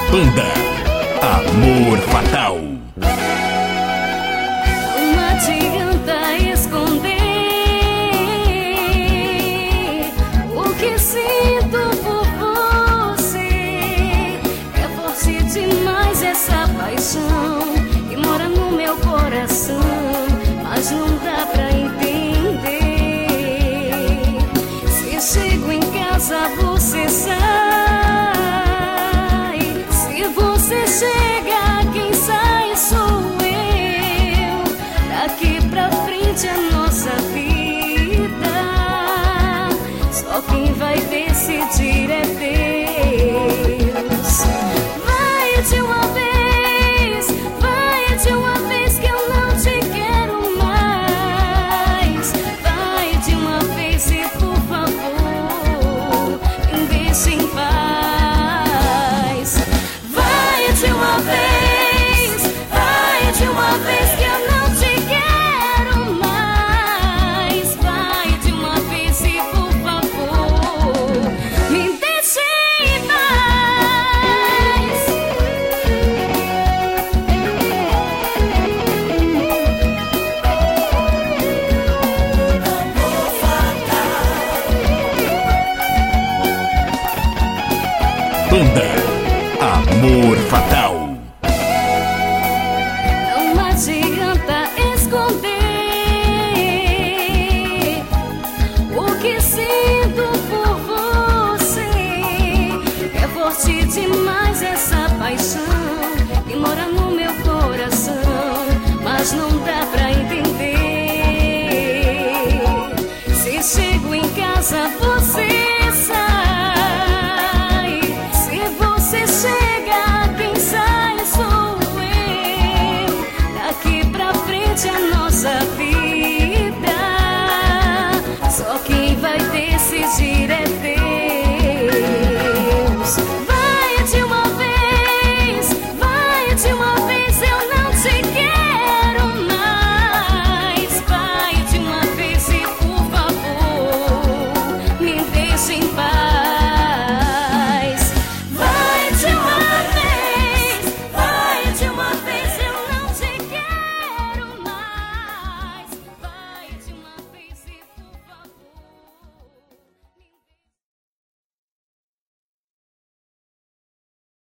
Banda Amor Fatal. Não adianta esconder o que sinto por você. É forte demais essa paixão que mora no meu coração, mas não dá pra entender. Se chego em casa você sai, se você chega quem sai sou eu. Daqui pra frente a nossa vida, só quem vai decidir é Deus. Vai de uma vez, vai de uma vez que eu não te quero mais. Vai de uma vez e por favor me deixe em paz. Vai de uma vez, vai de uma vez que eu não te quero mais. Vai de uma vez e por favor me deixe em paz. Banda Amor Fatal. Não adianta esconder o que sinto por você. É forte demais essa paixão